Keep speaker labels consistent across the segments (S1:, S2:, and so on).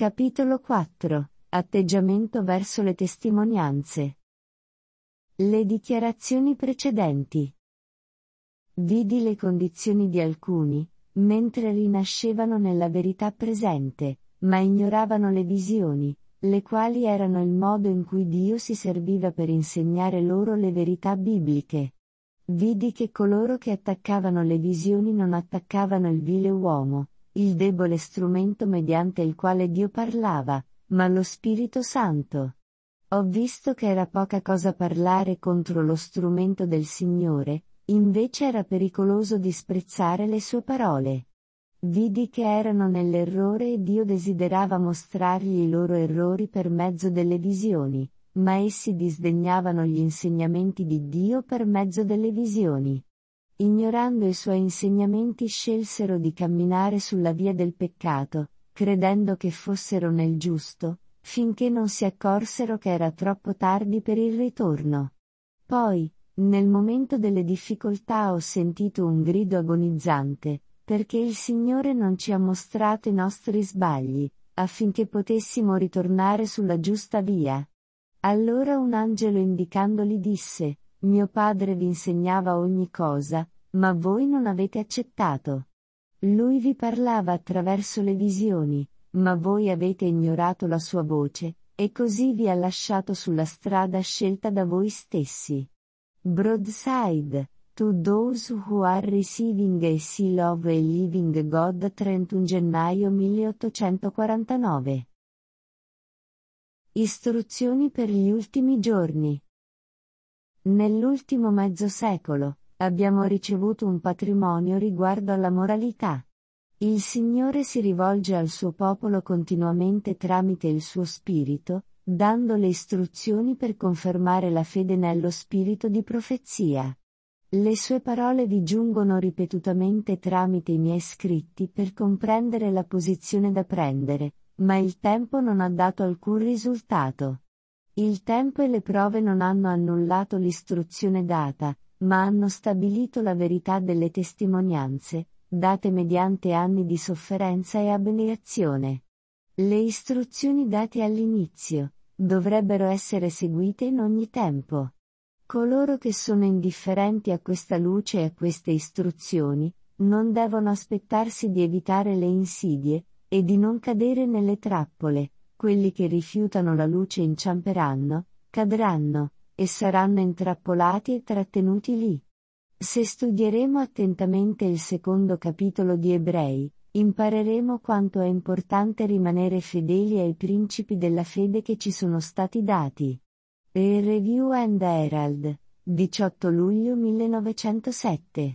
S1: Capitolo 4. Atteggiamento verso le testimonianze. Le dichiarazioni precedenti. Vidi le condizioni di alcuni, mentre rinascevano nella verità presente, ma ignoravano le visioni, le quali erano il modo in cui Dio si serviva per insegnare loro le verità bibliche. Vidi che coloro che attaccavano le visioni non attaccavano il vile uomo, il debole strumento mediante il quale Dio parlava, ma lo Spirito Santo. Ho visto che era poca cosa parlare contro lo strumento del Signore, invece era pericoloso disprezzare le sue parole. Vidi che erano nell'errore e Dio desiderava mostrargli i loro errori per mezzo delle visioni, ma essi disdegnavano gli insegnamenti di Dio per mezzo delle visioni. Ignorando i suoi insegnamenti scelsero di camminare sulla via del peccato, credendo che fossero nel giusto, finché non si accorsero che era troppo tardi per il ritorno. Poi, nel momento delle difficoltà ho sentito un grido agonizzante, perché il Signore non ci ha mostrato i nostri sbagli, affinché potessimo ritornare sulla giusta via. Allora un angelo indicandoli disse: Mio Padre vi insegnava ogni cosa, ma voi non avete accettato. Lui vi parlava attraverso le visioni, ma voi avete ignorato la sua voce, e così vi ha lasciato sulla strada scelta da voi stessi. Broadside, to those who are receiving a seal of a living God, 31 gennaio 1849. Istruzioni per gli ultimi giorni. Nell'ultimo mezzo secolo, abbiamo ricevuto un patrimonio riguardo alla moralità. Il Signore si rivolge al suo popolo continuamente tramite il suo Spirito, dando le istruzioni per confermare la fede nello spirito di profezia. Le sue parole vi giungono ripetutamente tramite i miei scritti per comprendere la posizione da prendere, ma il tempo non ha dato alcun risultato. Il tempo e le prove non hanno annullato l'istruzione data, ma hanno stabilito la verità delle testimonianze, date mediante anni di sofferenza e abnegazione. Le istruzioni date all'inizio dovrebbero essere seguite in ogni tempo. Coloro che sono indifferenti a questa luce e a queste istruzioni, non devono aspettarsi di evitare le insidie, e di non cadere nelle trappole. Quelli che rifiutano la luce inciamperanno, cadranno, e saranno intrappolati e trattenuti lì. Se studieremo attentamente il secondo capitolo di Ebrei, impareremo quanto è importante rimanere fedeli ai principi della fede che ci sono stati dati. A Review and Herald, 18 luglio 1907.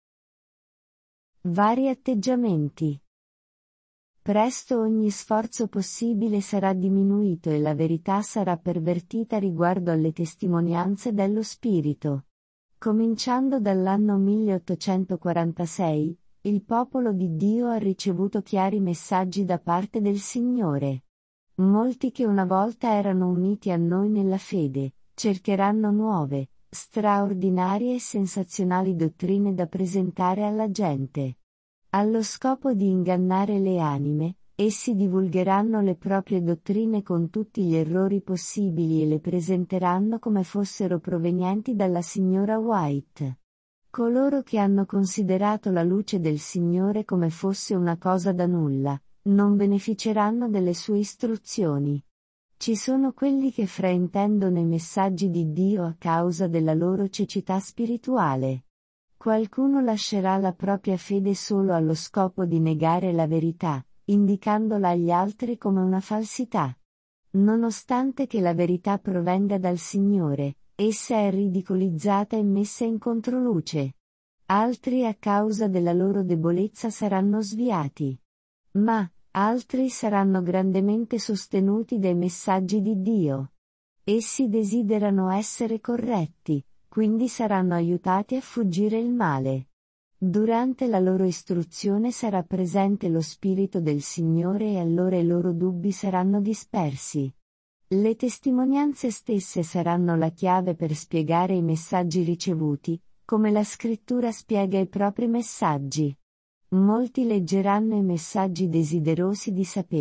S1: Vari atteggiamenti. Presto ogni sforzo possibile sarà diminuito e la verità sarà pervertita riguardo alle testimonianze dello Spirito. Cominciando dall'anno 1846, il popolo di Dio ha ricevuto chiari messaggi da parte del Signore. Molti che una volta erano uniti a noi nella fede, cercheranno nuove, straordinarie e sensazionali dottrine da presentare alla gente. Allo scopo di ingannare le anime, essi divulgheranno le proprie dottrine con tutti gli errori possibili e le presenteranno come fossero provenienti dalla signora White. Coloro che hanno considerato la luce del Signore come fosse una cosa da nulla, non beneficeranno delle sue istruzioni. Ci sono quelli che fraintendono i messaggi di Dio a causa della loro cecità spirituale. Qualcuno lascerà la propria fede solo allo scopo di negare la verità, indicandola agli altri come una falsità. Nonostante che la verità provenga dal Signore, essa è ridicolizzata e messa in controluce. Altri a causa della loro debolezza saranno sviati. Ma, altri saranno grandemente sostenuti dai messaggi di Dio. Essi desiderano essere corretti, quindi saranno aiutati a fuggire il male. Durante la loro istruzione sarà presente lo Spirito del Signore e allora i loro dubbi saranno dispersi. Le testimonianze stesse saranno la chiave per spiegare i messaggi ricevuti, come la Scrittura spiega i propri messaggi. Molti leggeranno i messaggi desiderosi di sapere,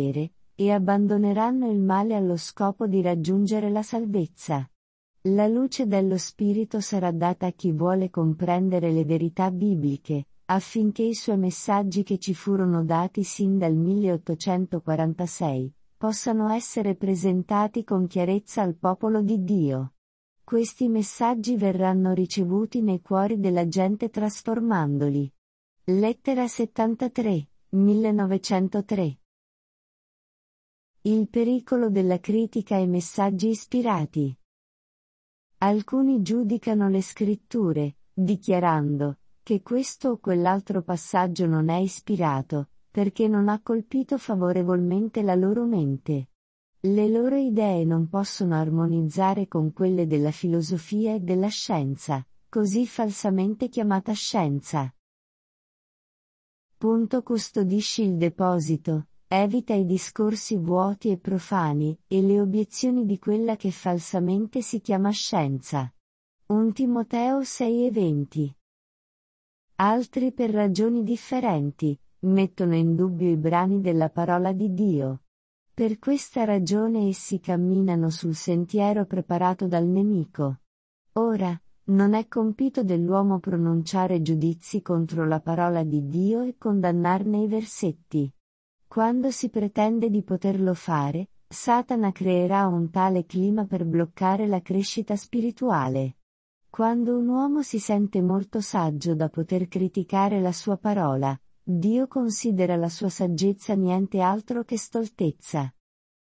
S1: e abbandoneranno il male allo scopo di raggiungere la salvezza. La luce dello Spirito sarà data a chi vuole comprendere le verità bibliche, affinché i suoi messaggi che ci furono dati sin dal 1846, possano essere presentati con chiarezza al popolo di Dio. Questi messaggi verranno ricevuti nei cuori della gente trasformandoli. Lettera 73, 1903. Il pericolo della critica ai messaggi ispirati. Alcuni giudicano le scritture, dichiarando che questo o quell'altro passaggio non è ispirato, perché non ha colpito favorevolmente la loro mente. Le loro idee non possono armonizzare con quelle della filosofia e della scienza, così falsamente chiamata scienza. Custodisci il deposito, evita i discorsi vuoti e profani, e le obiezioni di quella che falsamente si chiama scienza. 1 Timoteo 6:20. Altri per ragioni differenti, mettono in dubbio i brani della parola di Dio. Per questa ragione essi camminano sul sentiero preparato dal nemico. Ora, non è compito dell'uomo pronunciare giudizi contro la parola di Dio e condannarne i versetti. Quando si pretende di poterlo fare, Satana creerà un tale clima per bloccare la crescita spirituale. Quando un uomo si sente molto saggio da poter criticare la sua parola, Dio considera la sua saggezza niente altro che stoltezza.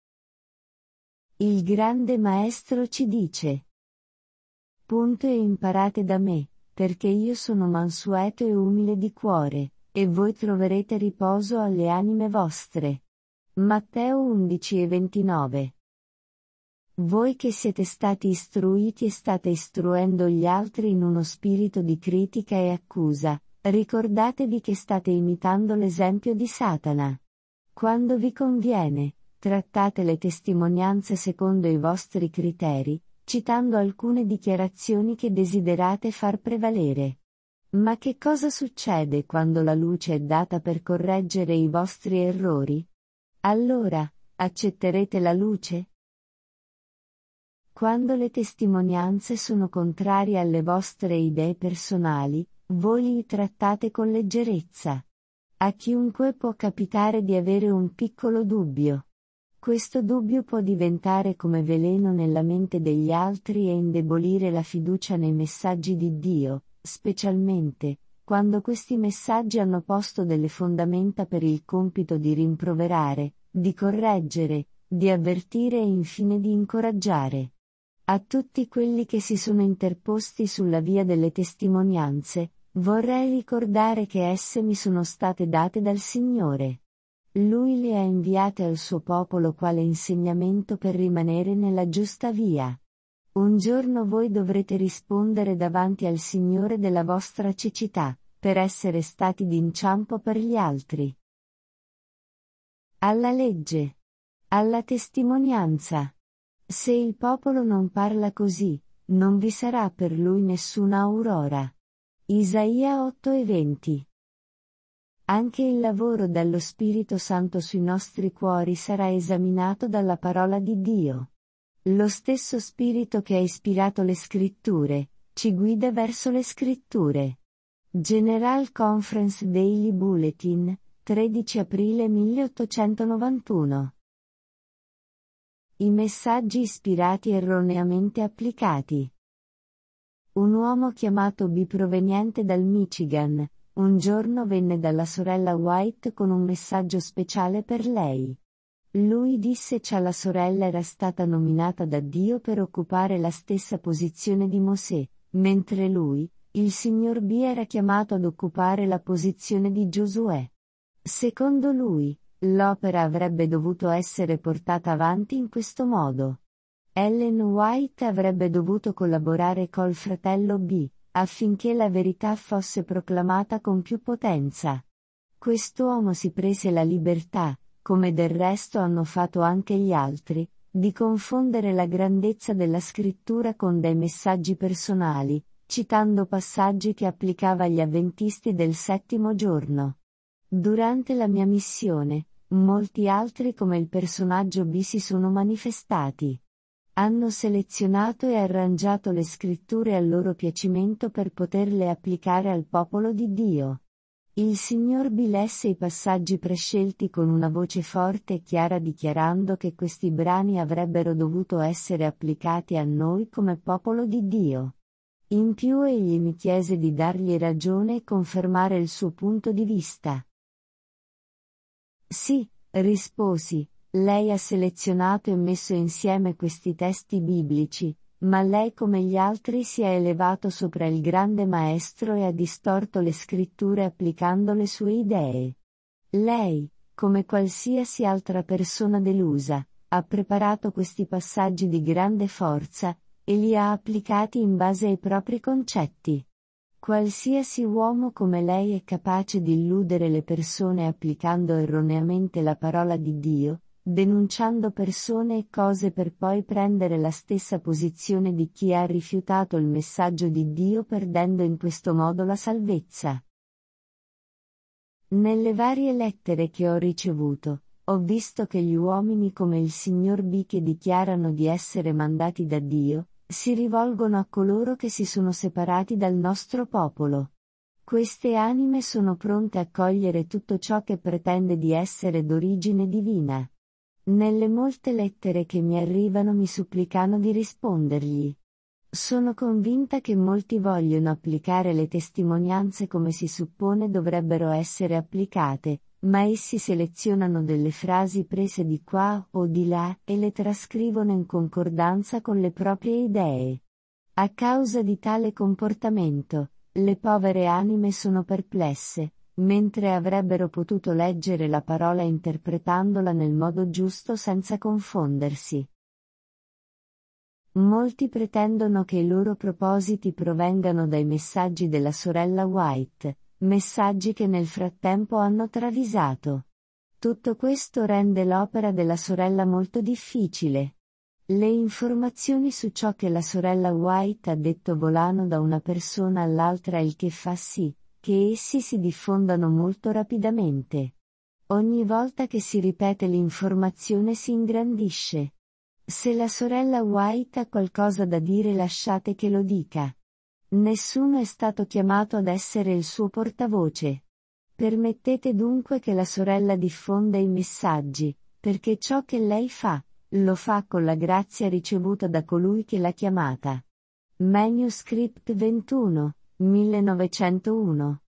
S1: Il grande maestro ci dice: e imparate da me, perché io sono mansueto e umile di cuore, e voi troverete riposo alle anime vostre. Matteo 11:29. Voi che siete stati istruiti e state istruendo gli altri in uno spirito di critica e accusa, ricordatevi che state imitando l'esempio di Satana. Quando vi conviene, trattate le testimonianze secondo i vostri criteri, citando alcune dichiarazioni che desiderate far prevalere. Ma che cosa succede quando la luce è data per correggere i vostri errori? Allora, accetterete la luce? Quando le testimonianze sono contrarie alle vostre idee personali, voi li trattate con leggerezza. A chiunque può capitare di avere un piccolo dubbio. Questo dubbio può diventare come veleno nella mente degli altri e indebolire la fiducia nei messaggi di Dio, specialmente quando questi messaggi hanno posto delle fondamenta per il compito di rimproverare, di correggere, di avvertire e infine di incoraggiare. A tutti quelli che si sono interposti sulla via delle testimonianze, vorrei ricordare che esse mi sono state date dal Signore. Lui le ha inviate al suo popolo quale insegnamento per rimanere nella giusta via. Un giorno voi dovrete rispondere davanti al Signore della vostra cecità, per essere stati d'inciampo per gli altri. Alla legge. Alla testimonianza. Se il popolo non parla così, non vi sarà per lui nessuna aurora. Isaia 8:20. Anche il lavoro dello Spirito Santo sui nostri cuori sarà esaminato dalla parola di Dio. Lo stesso Spirito che ha ispirato le Scritture, ci guida verso le Scritture. General Conference Daily Bulletin, 13 aprile 1891. I messaggi ispirati erroneamente applicati. Un uomo chiamato B proveniente dal Michigan, un giorno venne dalla sorella White con un messaggio speciale per lei. Lui disse che la sorella era stata nominata da Dio per occupare la stessa posizione di Mosè, mentre lui, il signor B, era chiamato ad occupare la posizione di Giosuè. Secondo lui, l'opera avrebbe dovuto essere portata avanti in questo modo. Ellen White avrebbe dovuto collaborare col fratello B, affinché la verità fosse proclamata con più potenza. Quest'uomo si prese la libertà, come del resto hanno fatto anche gli altri, di confondere la grandezza della scrittura con dei messaggi personali, citando passaggi che applicava agli avventisti del settimo giorno. Durante la mia missione, molti altri come il personaggio B si sono manifestati. Hanno selezionato e arrangiato le scritture a loro piacimento per poterle applicare al popolo di Dio. Il signor B lesse i passaggi prescelti con una voce forte e chiara dichiarando che questi brani avrebbero dovuto essere applicati a noi come popolo di Dio. In più egli mi chiese di dargli ragione e confermare il suo punto di vista. Sì, risposi, lei ha selezionato e messo insieme questi testi biblici, ma lei come gli altri si è elevato sopra il grande maestro e ha distorto le scritture applicando le sue idee. Lei, come qualsiasi altra persona delusa, ha preparato questi passaggi di grande forza, e li ha applicati in base ai propri concetti. Qualsiasi uomo come lei è capace di illudere le persone applicando erroneamente la parola di Dio, denunciando persone e cose per poi prendere la stessa posizione di chi ha rifiutato il messaggio di Dio perdendo in questo modo la salvezza. Nelle varie lettere che ho ricevuto, ho visto che gli uomini come il signor B che dichiarano di essere mandati da Dio, si rivolgono a coloro che si sono separati dal nostro popolo. Queste anime sono pronte a cogliere tutto ciò che pretende di essere d'origine divina. Nelle molte lettere che mi arrivano mi supplicano di rispondergli. Sono convinta che molti vogliono applicare le testimonianze come si suppone dovrebbero essere applicate, ma essi selezionano delle frasi prese di qua o di là e le trascrivono in concordanza con le proprie idee. A causa di tale comportamento, le povere anime sono perplesse, mentre avrebbero potuto leggere la parola interpretandola nel modo giusto senza confondersi. Molti pretendono che i loro propositi provengano dai messaggi della sorella White, messaggi che nel frattempo hanno travisato. Tutto questo rende l'opera della sorella molto difficile. Le informazioni su ciò che la sorella White ha detto volano da una persona all'altra, il che fa sì che essi si diffondano molto rapidamente. Ogni volta che si ripete l'informazione si ingrandisce. Se la sorella White ha qualcosa da dire lasciate che lo dica. Nessuno è stato chiamato ad essere il suo portavoce. Permettete dunque che la sorella diffonda i messaggi, perché ciò che lei fa, lo fa con la grazia ricevuta da colui che l'ha chiamata. Manuscript 21, 1901.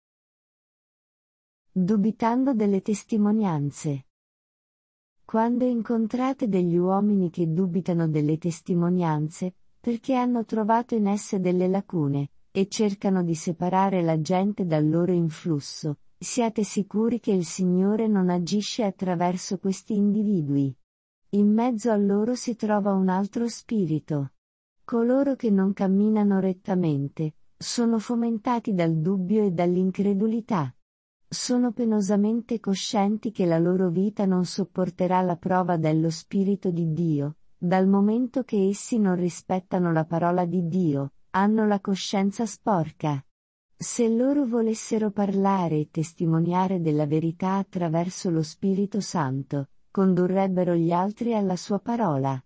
S1: Dubitando delle testimonianze. Quando incontrate degli uomini che dubitano delle testimonianze, perché hanno trovato in esse delle lacune, e cercano di separare la gente dal loro influsso, siate sicuri che il Signore non agisce attraverso questi individui. In mezzo a loro si trova un altro spirito. Coloro che non camminano rettamente, sono fomentati dal dubbio e dall'incredulità. Sono penosamente coscienti che la loro vita non sopporterà la prova dello Spirito di Dio, dal momento che essi non rispettano la parola di Dio, hanno la coscienza sporca. Se loro volessero parlare e testimoniare della verità attraverso lo Spirito Santo, condurrebbero gli altri alla sua parola.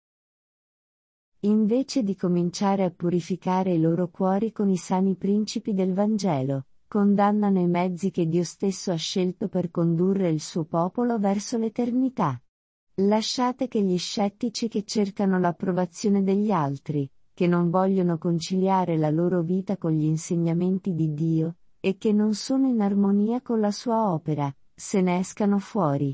S1: Invece di cominciare a purificare i loro cuori con i sani principi del Vangelo, condannano i mezzi che Dio stesso ha scelto per condurre il suo popolo verso l'eternità. Lasciate che gli scettici che cercano l'approvazione degli altri, che non vogliono conciliare la loro vita con gli insegnamenti di Dio, e che non sono in armonia con la sua opera, se ne escano fuori.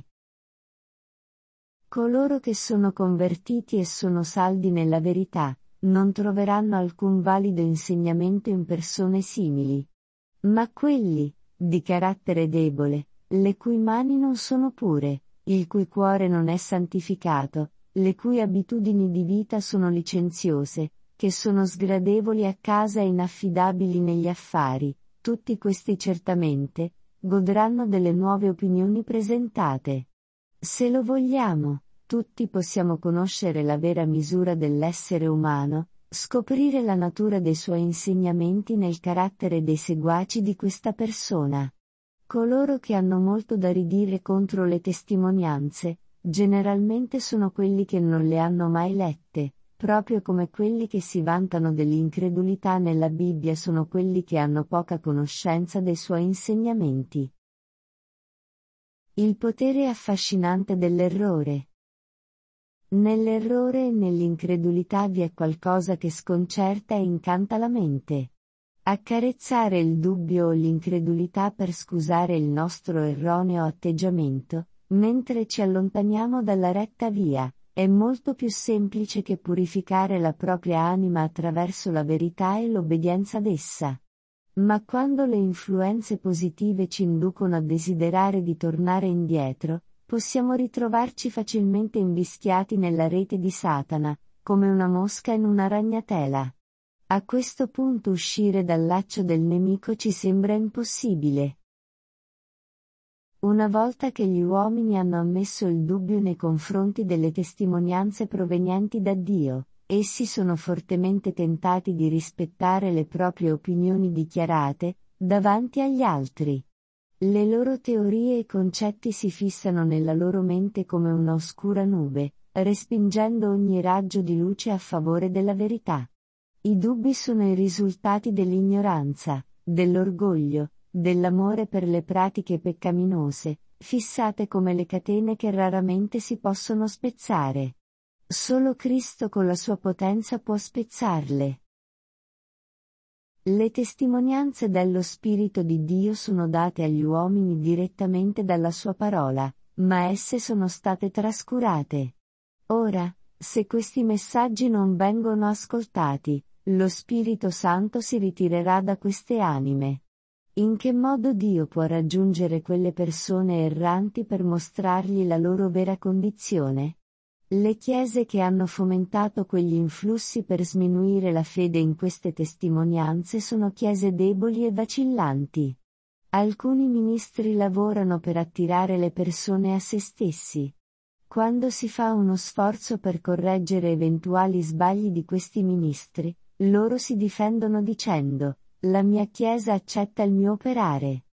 S1: Coloro che sono convertiti e sono saldi nella verità, non troveranno alcun valido insegnamento in persone simili. Ma quelli, di carattere debole, le cui mani non sono pure, il cui cuore non è santificato, le cui abitudini di vita sono licenziose, che sono sgradevoli a casa e inaffidabili negli affari, tutti questi certamente, godranno delle nuove opinioni presentate. Se lo vogliamo, tutti possiamo conoscere la vera misura dell'essere umano, scoprire la natura dei suoi insegnamenti nel carattere dei seguaci di questa persona. Coloro che hanno molto da ridire contro le testimonianze, generalmente sono quelli che non le hanno mai lette, proprio come quelli che si vantano dell'incredulità nella Bibbia sono quelli che hanno poca conoscenza dei suoi insegnamenti. Il potere affascinante dell'errore. Nell'errore e nell'incredulità vi è qualcosa che sconcerta e incanta la mente. Accarezzare il dubbio o l'incredulità per scusare il nostro erroneo atteggiamento, mentre ci allontaniamo dalla retta via, è molto più semplice che purificare la propria anima attraverso la verità e l'obbedienza ad essa. Ma quando le influenze positive ci inducono a desiderare di tornare indietro, possiamo ritrovarci facilmente invischiati nella rete di Satana, come una mosca in una ragnatela. A questo punto uscire dal laccio del nemico ci sembra impossibile. Una volta che gli uomini hanno ammesso il dubbio nei confronti delle testimonianze provenienti da Dio, essi sono fortemente tentati di rispettare le proprie opinioni dichiarate, davanti agli altri. Le loro teorie e concetti si fissano nella loro mente come una oscura nube, respingendo ogni raggio di luce a favore della verità. I dubbi sono i risultati dell'ignoranza, dell'orgoglio, dell'amore per le pratiche peccaminose, fissate come le catene che raramente si possono spezzare. Solo Cristo con la sua potenza può spezzarle. Le testimonianze dello Spirito di Dio sono date agli uomini direttamente dalla sua parola, ma esse sono state trascurate. Ora, se questi messaggi non vengono ascoltati, lo Spirito Santo si ritirerà da queste anime. In che modo Dio può raggiungere quelle persone erranti per mostrargli la loro vera condizione? Le chiese che hanno fomentato quegli influssi per sminuire la fede in queste testimonianze sono chiese deboli e vacillanti. Alcuni ministri lavorano per attirare le persone a se stessi. Quando si fa uno sforzo per correggere eventuali sbagli di questi ministri, loro si difendono dicendo: la mia chiesa accetta il mio operare.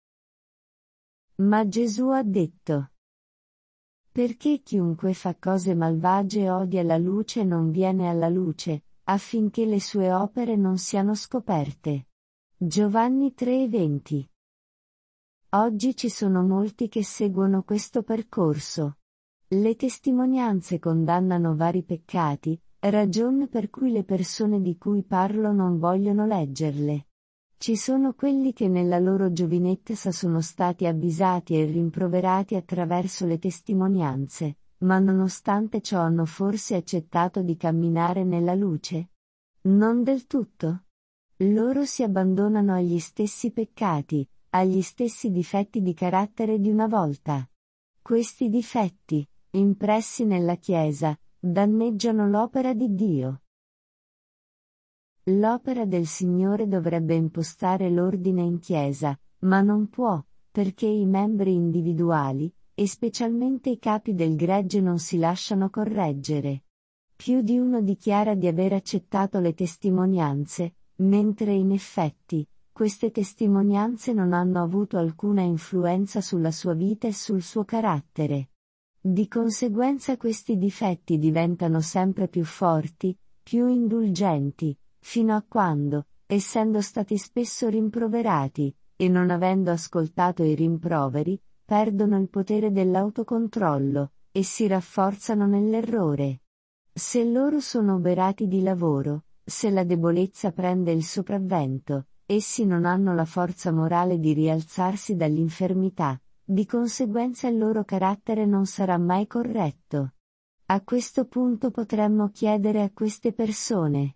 S1: Ma Gesù ha detto: perché chiunque fa cose malvagie odia la luce e non viene alla luce, affinché le sue opere non siano scoperte. Giovanni 3:20. Oggi ci sono molti che seguono questo percorso. Le testimonianze condannano vari peccati, ragione per cui le persone di cui parlo non vogliono leggerle. Ci sono quelli che nella loro giovinezza sono stati avvisati e rimproverati attraverso le testimonianze, ma nonostante ciò hanno forse accettato di camminare nella luce? Non del tutto. Loro si abbandonano agli stessi peccati, agli stessi difetti di carattere di una volta. Questi difetti, impressi nella Chiesa, danneggiano l'opera di Dio. L'opera del Signore dovrebbe impostare l'ordine in Chiesa, ma non può, perché i membri individuali, e specialmente i capi del gregge non si lasciano correggere. Più di uno dichiara di aver accettato le testimonianze, mentre in effetti, queste testimonianze non hanno avuto alcuna influenza sulla sua vita e sul suo carattere. Di conseguenza questi difetti diventano sempre più forti, più indulgenti, fino a quando, essendo stati spesso rimproverati, e non avendo ascoltato i rimproveri, perdono il potere dell'autocontrollo, e si rafforzano nell'errore. Se loro sono oberati di lavoro, se la debolezza prende il sopravvento, essi non hanno la forza morale di rialzarsi dall'infermità, di conseguenza il loro carattere non sarà mai corretto. A questo punto potremmo chiedere a queste persone: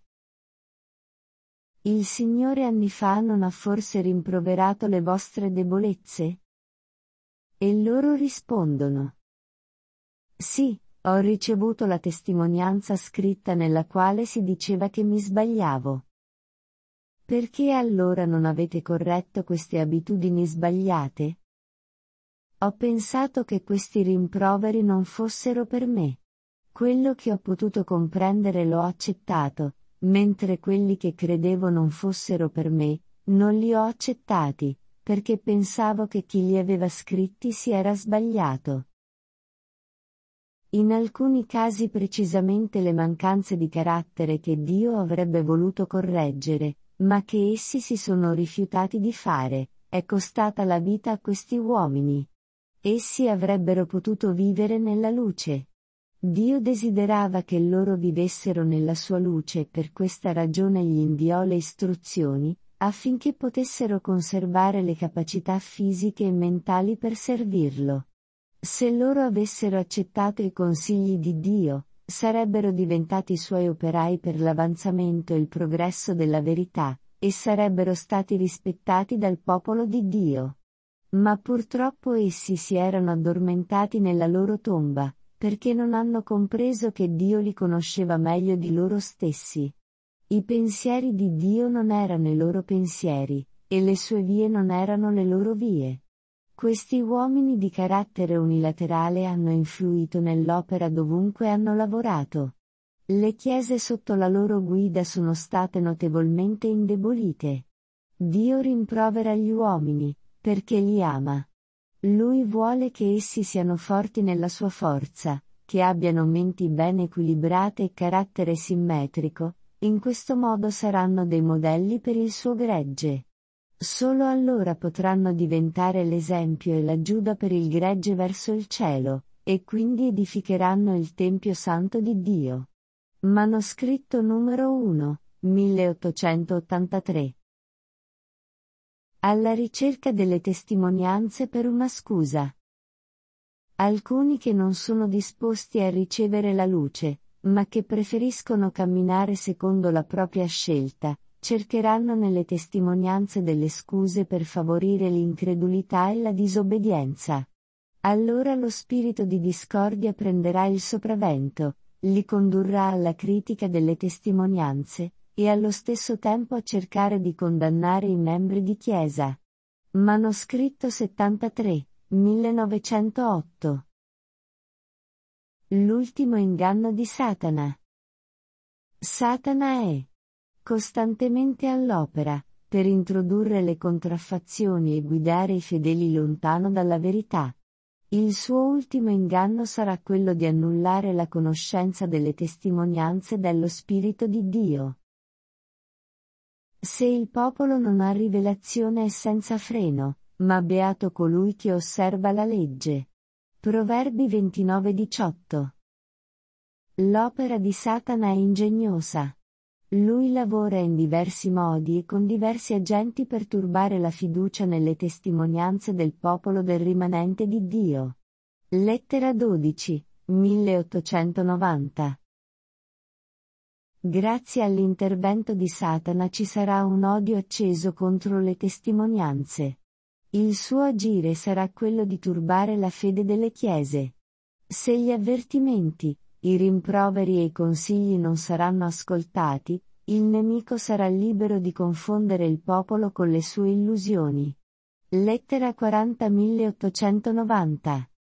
S1: il Signore anni fa non ha forse rimproverato le vostre debolezze? E loro rispondono: sì, ho ricevuto la testimonianza scritta nella quale si diceva che mi sbagliavo. Perché allora non avete corretto queste abitudini sbagliate? Ho pensato che questi rimproveri non fossero per me. Quello che ho potuto comprendere l'ho accettato, mentre quelli che credevo non fossero per me, non li ho accettati, perché pensavo che chi li aveva scritti si era sbagliato. In alcuni casi precisamente le mancanze di carattere che Dio avrebbe voluto correggere, ma che essi si sono rifiutati di fare, è costata la vita a questi uomini. Essi avrebbero potuto vivere nella luce. Dio desiderava che loro vivessero nella sua luce e per questa ragione gli inviò le istruzioni, affinché potessero conservare le capacità fisiche e mentali per servirlo. Se loro avessero accettato i consigli di Dio, sarebbero diventati suoi operai per l'avanzamento e il progresso della verità, e sarebbero stati rispettati dal popolo di Dio. Ma purtroppo essi si erano addormentati nella loro tomba, perché non hanno compreso che Dio li conosceva meglio di loro stessi. I pensieri di Dio non erano i loro pensieri, e le sue vie non erano le loro vie. Questi uomini di carattere unilaterale hanno influito nell'opera dovunque hanno lavorato. Le chiese sotto la loro guida sono state notevolmente indebolite. Dio rimprovera gli uomini, perché li ama. Lui vuole che essi siano forti nella sua forza, che abbiano menti ben equilibrate e carattere simmetrico, in questo modo saranno dei modelli per il suo gregge. Solo allora potranno diventare l'esempio e l'aggiuda per il gregge verso il cielo, e quindi edificheranno il Tempio Santo di Dio. Manoscritto numero 1, 1883. Alla ricerca delle testimonianze per una scusa. Alcuni che non sono disposti a ricevere la luce, ma che preferiscono camminare secondo la propria scelta, cercheranno nelle testimonianze delle scuse per favorire l'incredulità e la disobbedienza. Allora lo spirito di discordia prenderà il sopravvento, li condurrà alla critica delle testimonianze, e allo stesso tempo a cercare di condannare i membri di chiesa. Manoscritto 73, 1908. L'ultimo inganno di Satana. Satana è costantemente all'opera, per introdurre le contraffazioni e guidare i fedeli lontano dalla verità. Il suo ultimo inganno sarà quello di annullare la conoscenza delle testimonianze dello Spirito di Dio. Se il popolo non ha rivelazione è senza freno, ma beato colui che osserva la legge. Proverbi 29:18. L'opera di Satana è ingegnosa. Lui lavora in diversi modi e con diversi agenti per turbare la fiducia nelle testimonianze del popolo del rimanente di Dio. Lettera 12, 1890. Grazie all'intervento di Satana ci sarà un odio acceso contro le testimonianze. Il suo agire sarà quello di turbare la fede delle chiese. Se gli avvertimenti, i rimproveri e i consigli non saranno ascoltati, il nemico sarà libero di confondere il popolo con le sue illusioni. Lettera 40 1890.